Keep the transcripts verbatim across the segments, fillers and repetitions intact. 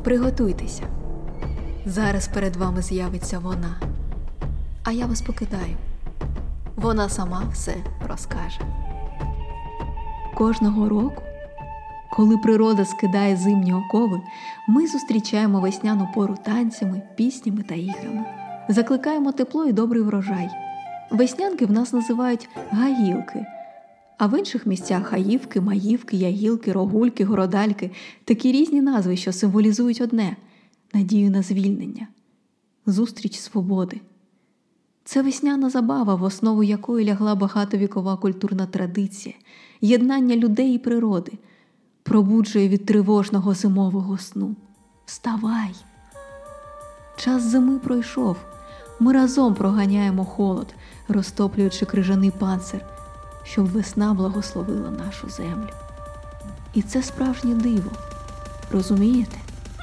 Приготуйтеся. Зараз перед вами з'явиться вона. А я вас покидаю. Вона сама все розкаже. Кожного року, коли природа скидає зимні окови, ми зустрічаємо весняну пору танцями, піснями та іграми. Закликаємо тепло і добрий врожай. Веснянки в нас називають гаїлки, а в інших місцях гаївки, маївки, ягілки, рогульки, городальки – такі різні назви, що символізують одне – надію на звільнення, зустріч свободи. Це весняна забава, в основу якої лягла багатовікова культурна традиція, єднання людей і природи, пробуджує від тривожного зимового сну. Вставай! Час зими пройшов. Ми разом проганяємо холод, розтоплюючи крижаний панцир, щоб весна благословила нашу землю. І це справжнє диво. Розумієте?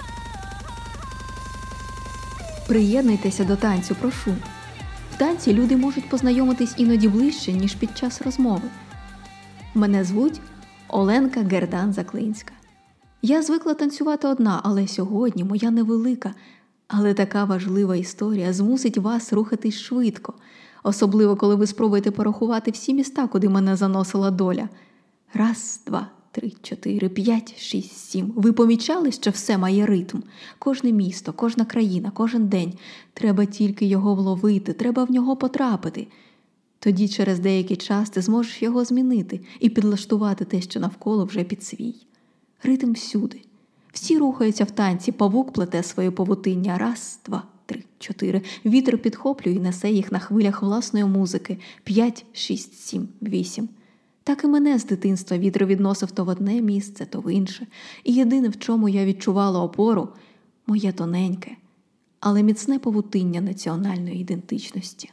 Приєднуйтеся до танцю, прошу. В танці люди можуть познайомитись іноді ближче, ніж під час розмови. Мене звуть Оленка Гердан-Заклинська. Я звикла танцювати одна, але сьогодні моя невелика, але така важлива історія змусить вас рухатись швидко, особливо коли ви спробуєте порахувати всі міста, куди мене заносила доля. Раз, два, три, чотири, п'ять, шість, сім. Ви помічали, що все має ритм? Кожне місто, кожна країна, кожен день. Треба тільки його вловити, треба в нього потрапити. Тоді через деякий час ти зможеш його змінити і підлаштувати те, що навколо, вже під свій. Ритм всюди. Всі рухаються в танці, павук плете своє павутиння. Раз, два, три, чотири. Вітер підхоплює і несе їх на хвилях власної музики. П'ять, шість, сім, вісім. Так і мене з дитинства вітер відносив то в одне місце, то в інше. І єдине, в чому я відчувала опору – моє тоненьке, але міцне павутиння національної ідентичності.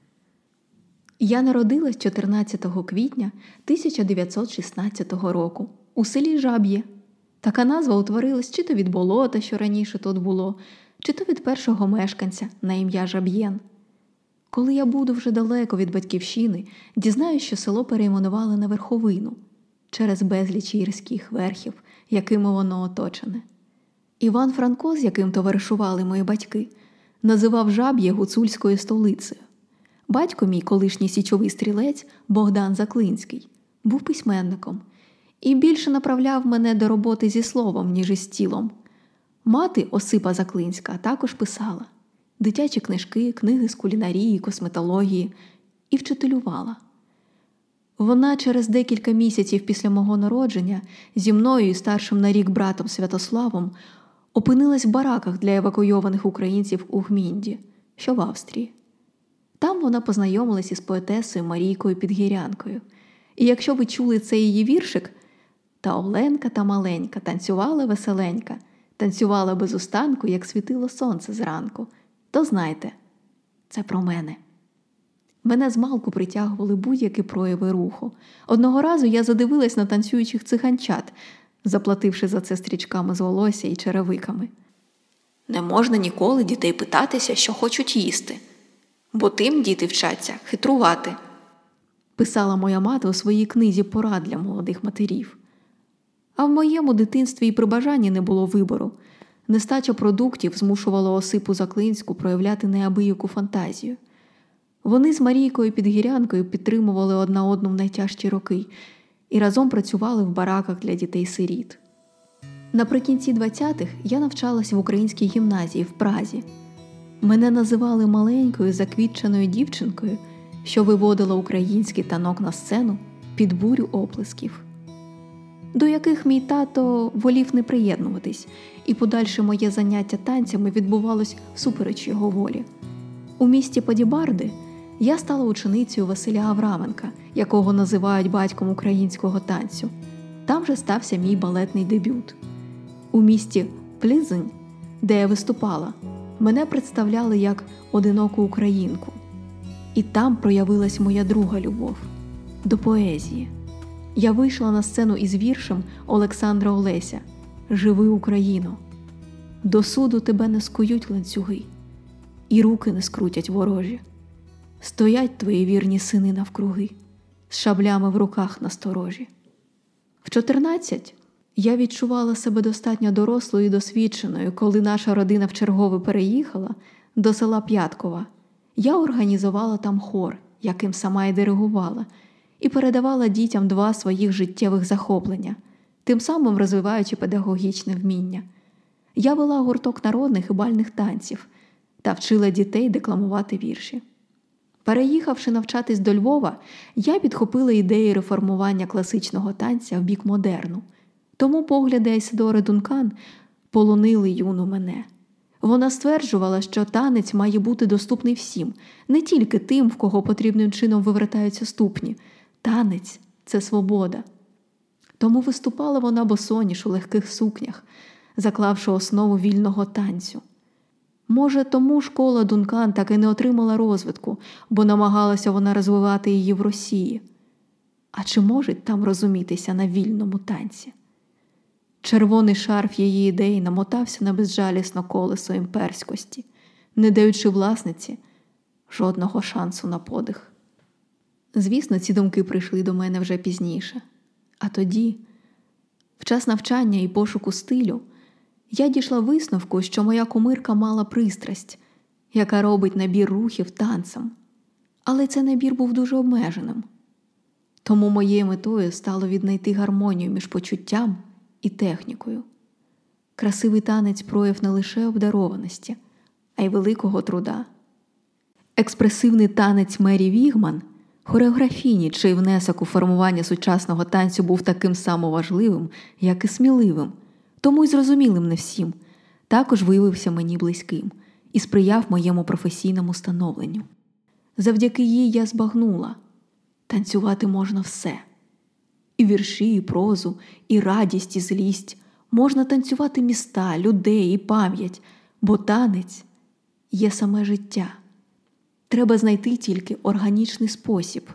Я народилась чотирнадцятого квітня тисяча дев'ятсот шістнадцятого року у селі Жаб'є. Така назва утворилась чи то від болота, що раніше тут було, чи то від першого мешканця на ім'я Жаб'єн. Коли я буду вже далеко від батьківщини, дізнаюсь, що село перейменували на Верховину через безліч гірських верхів, якими воно оточене. Іван Франко, з яким товаришували мої батьки, називав Жаб'є гуцульською столицею. Батько мій, колишній січовий стрілець Богдан Заклинський, був письменником і більше направляв мене до роботи зі словом, ніж із тілом. Мати Осипа Заклинська також писала дитячі книжки, книги з кулінарії, косметології і вчителювала. Вона через декілька місяців після мого народження зі мною і старшим на рік братом Святославом опинилась в бараках для евакуйованих українців у Гмінді, що в Австрії. Там вона познайомилась із поетесою Марійкою Підгірянкою. І якщо ви чули цей її віршик «Та Оленка, та маленька, танцювала веселенька, танцювала без устанку, як світило сонце зранку», то знайте, це про мене. Мене змалку притягували будь-які прояви руху. Одного разу я задивилась на танцюючих циганчат, заплативши за це стрічками з волосся і черевиками. Не можна ніколи дітей питатися, що хочуть їсти, бо тим діти вчаться хитрувати, писала моя мати у своїй книзі «Порад для молодих матерів». А в моєму дитинстві і при бажанні не було вибору. Нестача продуктів змушувала Осипу Заклинську проявляти неабияку фантазію. Вони з Марійкою Підгірянкою підтримували одна одну в найтяжчі роки і разом працювали в бараках для дітей-сиріт. Наприкінці двадцятих я навчалась в українській гімназії в Празі. Мене називали маленькою заквітченою дівчинкою, що виводила український танок на сцену під бурю оплесків, до яких мій тато волів не приєднуватись, і подальше моє заняття танцями відбувалось всупереч його волі. У місті Подібарди я стала ученицею Василя Авраменка, якого називають батьком українського танцю. Там же стався мій балетний дебют. У місті Плізень, де я виступала, мене представляли як одиноку українку. І там проявилась моя друга любов – до поезії. Я вийшла на сцену із віршем Олександра Олеся «Живи, Україно». До суду тебе не скують ланцюги, і руки не скрутять ворожі. Стоять твої вірні сини навкруги, з шаблями в руках насторожі. В чотирнадцять Я відчувала себе достатньо дорослою і досвідченою, коли наша родина вчергове переїхала до села П'яткова. Я організувала там хор, яким сама й диригувала, і передавала дітям два своїх життєвих захоплення, тим самим розвиваючи педагогічне вміння. Я вела гурток народних і бальних танців та вчила дітей декламувати вірші. Переїхавши навчатись до Львова, я підхопила ідеї реформування класичного танця в бік модерну. Тому погляди Айседори Дункан полонили юну мене. Вона стверджувала, що танець має бути доступний всім, не тільки тим, в кого потрібним чином вивертаються ступні. Танець – це свобода. Тому виступала вона босоніж у легких сукнях, заклавши основу вільного танцю. Може, тому школа Дункан так і не отримала розвитку, бо намагалася вона розвивати її в Росії. А чи можуть там розумітися на вільному танці? Червоний шарф її ідей намотався на безжалісне колесо імперськості, не даючи власниці жодного шансу на подих. Звісно, ці думки прийшли до мене вже пізніше. А тоді, в час навчання і пошуку стилю, я дійшла висновку, що моя кумирка мала пристрасть, яка робить набір рухів танцем. Але цей набір був дуже обмеженим. Тому моєю метою стало віднайти гармонію між почуттям і технікою. Красивий танець – прояв не лише обдарованості, а й великого труда. Експресивний танець Мері Вігман, хореографіні, чий внесок у формування сучасного танцю був таким само важливим, як і сміливим, тому й зрозумілим не всім, також виявився мені близьким і сприяв моєму професійному становленню. Завдяки їй я збагнула – танцювати можна все. І вірші, і прозу, і радість, і злість. Можна танцювати міста, людей і пам'ять, бо танець є саме життя. Треба знайти тільки органічний спосіб.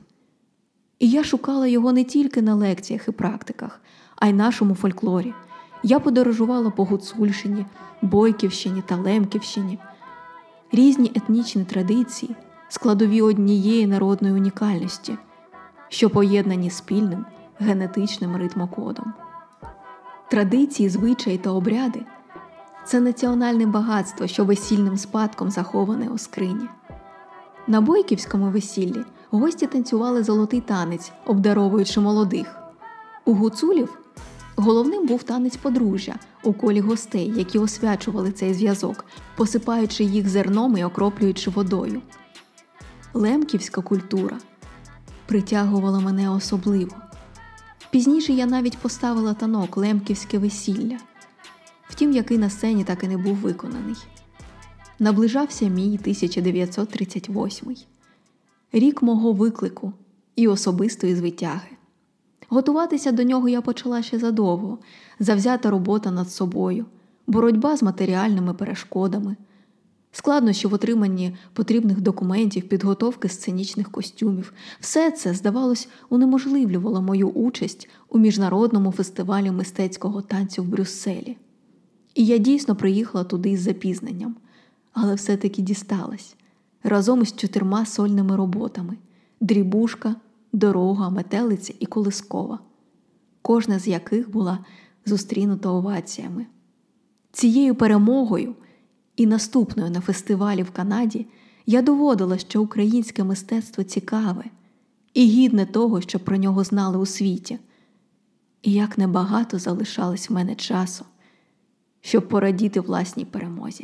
І я шукала його не тільки на лекціях і практиках, а й нашому фольклорі. Я подорожувала по Гуцульщині, Бойківщині та Лемківщині. Різні етнічні традиції, складові однієї народної унікальності, що поєднані спільним генетичним ритмокодом. Традиції, звичаї та обряди – це національне багатство, що весільним спадком заховане у скрині. На бойківському весіллі гості танцювали золотий танець, обдаровуючи молодих. У гуцулів головним був танець подружжя у колі гостей, які освячували цей зв'язок, посипаючи їх зерном і окроплюючи водою. Лемківська культура притягувала мене особливо. Пізніше я навіть поставила танок «Лемківське весілля», втім, який на сцені так і не був виконаний. Наближався мій тисяча дев'ятсот тридцять восьмий. Рік мого виклику і особистої звитяги. Готуватися до нього я почала ще задовго, завзята робота над собою, боротьба з матеріальними перешкодами, складнощі в отриманні потрібних документів, підготовки сценічних костюмів. Все це, здавалось, унеможливлювало мою участь у міжнародному фестивалі мистецького танцю в Брюсселі. І я дійсно приїхала туди із запізненням, але все-таки дісталась, разом із чотирма сольними роботами – «Дрібушка», «Дорога», «Метелиця» і «Колискова», кожна з яких була зустрінута оваціями. Цією перемогою і наступною на фестивалі в Канаді я доводила, що українське мистецтво цікаве і гідне того, щоб про нього знали у світі. І як небагато залишалось в мене часу, щоб порадіти власній перемозі.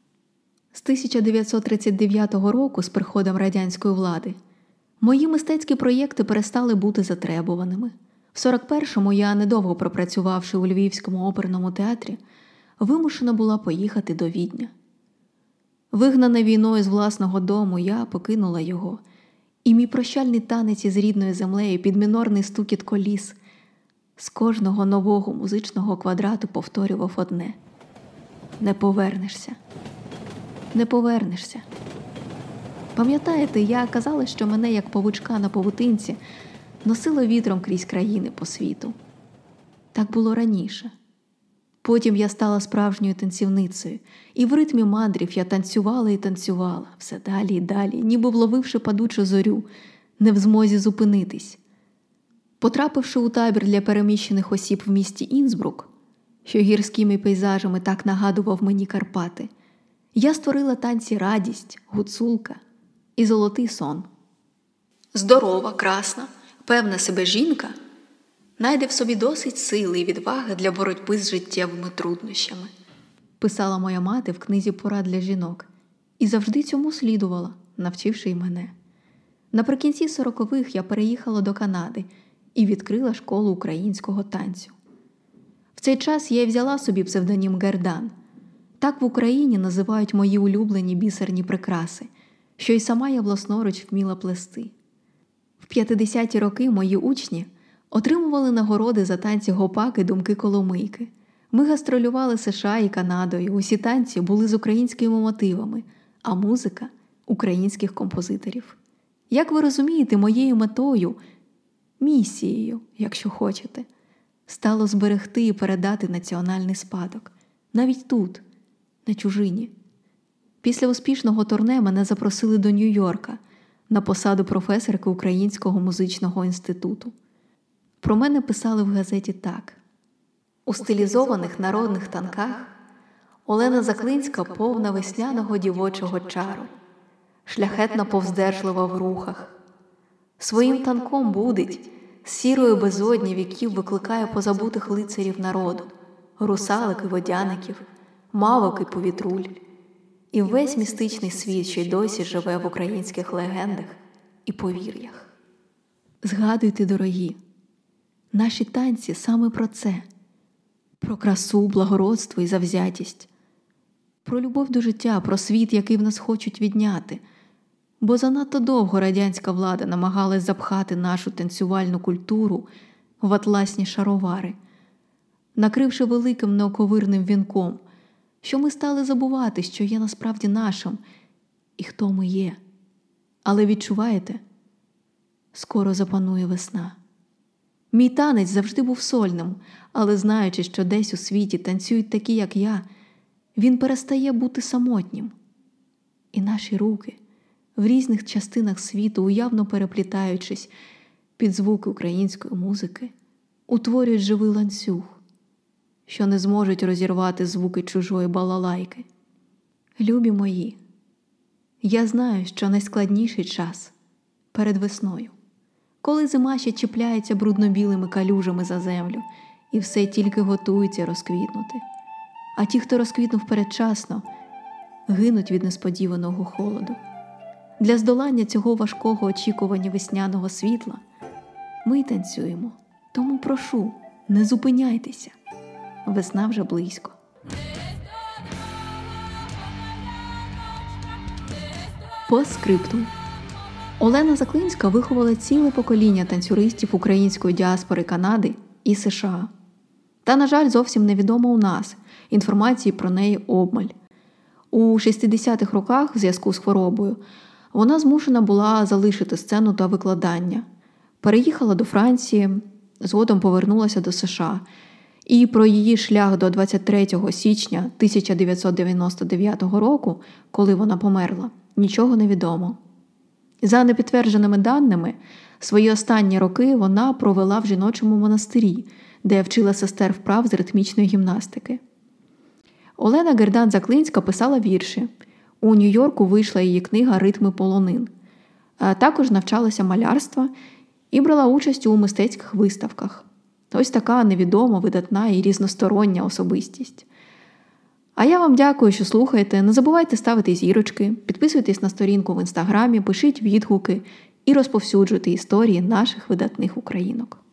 З тисяча дев'ятсот тридцять дев'ятого року, з приходом радянської влади, мої мистецькі проєкти перестали бути затребуваними. В сорок першому я, недовго пропрацювавши у Львівському оперному театрі, вимушена була поїхати до Відня. Вигнана війною з власного дому, я покинула його, і мій прощальний танець із рідною землею під мінорний стукіт коліс з кожного нового музичного квадрату повторював одне – «Не повернешся, не повернешся». Пам'ятаєте, я казала, що мене, як павучка на павутинці, носило вітром крізь країни по світу. Так було раніше. Потім я стала справжньою танцівницею, і в ритмі мандрів я танцювала і танцювала, все далі і далі, ніби вловивши падучу зорю, не в змозі зупинитись. Потрапивши у табір для переміщених осіб в місті Інсбрук, що гірськими пейзажами так нагадував мені Карпати, я створила танці «Радість», «Гуцулка» і «Золотий сон». Здорова, красна, певна себе жінка найде в собі досить сили і відваги для боротьби з життєвими труднощами, писала моя мати в книзі «Порад для жінок», і завжди цьому слідувала, навчивши й мене. Наприкінці сорокових я переїхала до Канади і відкрила школу українського танцю. В цей час я й взяла собі псевдонім Гердан. Так в Україні називають мої улюблені бісерні прикраси, що й сама я власноруч вміла плести. В п'ятдесяті роки мої учні отримували нагороди за танці гопак і думки Коломийки. Ми гастролювали США і Канадою, усі танці були з українськими мотивами, а музика – українських композиторів. Як ви розумієте, моєю метою, місією, якщо хочете, стало зберегти і передати національний спадок. Навіть тут, на чужині. Після успішного турне мене запросили до Нью-Йорка на посаду професорки Українського музичного інституту. Про мене писали в газеті так. У стилізованих народних танках Олена Заклинська повна весняного дівочого чару, шляхетно повздержлива в рухах. Своїм танком будить, з сірої безодні віків викликає позабутих лицарів народу, русалок і водяників, мавок і повітруль. І весь містичний світ, що й досі живе в українських легендах і повір'ях. Згадуйте, дорогі, наші танці саме про це. Про красу, благородство і завзятість. Про любов до життя, про світ, який в нас хочуть відняти. Бо занадто довго радянська влада намагалась запхати нашу танцювальну культуру в атласні шаровари, накривши великим неоковирним вінком, що ми стали забувати, що є насправді нашим і хто ми є. Але відчуваєте? Скоро запанує весна. Мій танець завжди був сольним, але знаючи, що десь у світі танцюють такі, як я, він перестає бути самотнім. І наші руки, в різних частинах світу, уявно переплітаючись під звуки української музики, утворюють живий ланцюг, що не зможуть розірвати звуки чужої балалайки. Любі мої, я знаю, що найскладніший час перед весною, коли зима ще чіпляється брудно-білими калюжами за землю, і все тільки готується розквітнути. А ті, хто розквітнув передчасно, гинуть від несподіваного холоду. Для здолання цього важкого очікування весняного світла ми й танцюємо. Тому прошу, не зупиняйтеся. Весна вже близько. Постскриптум. Олена Заклинська виховала ціле покоління танцюристів української діаспори Канади і США. Та, на жаль, зовсім невідомо у нас, інформації про неї обмаль. У шістдесятих роках, в зв'язку з хворобою, вона змушена була залишити сцену та викладання. Переїхала до Франції, згодом повернулася до США. І про її шлях до двадцять третього січня тисяча дев'ятсот дев'яносто дев'ятого року, коли вона померла, нічого не відомо. За непідтвердженими даними, свої останні роки вона провела в жіночому монастирі, де вчила сестер вправ з ритмічної гімнастики. Олена Гердан Заклинська писала вірші. У Нью-Йорку вийшла її книга «Ритми полонин». А також навчалася малярства і брала участь у мистецьких виставках. Ось така невідома, видатна і різностороння особистість. А я вам дякую, що слухаєте. Не забувайте ставити зірочки, підписуйтесь на сторінку в Інстаграмі, пишіть відгуки і розповсюджуйте історії наших видатних українок.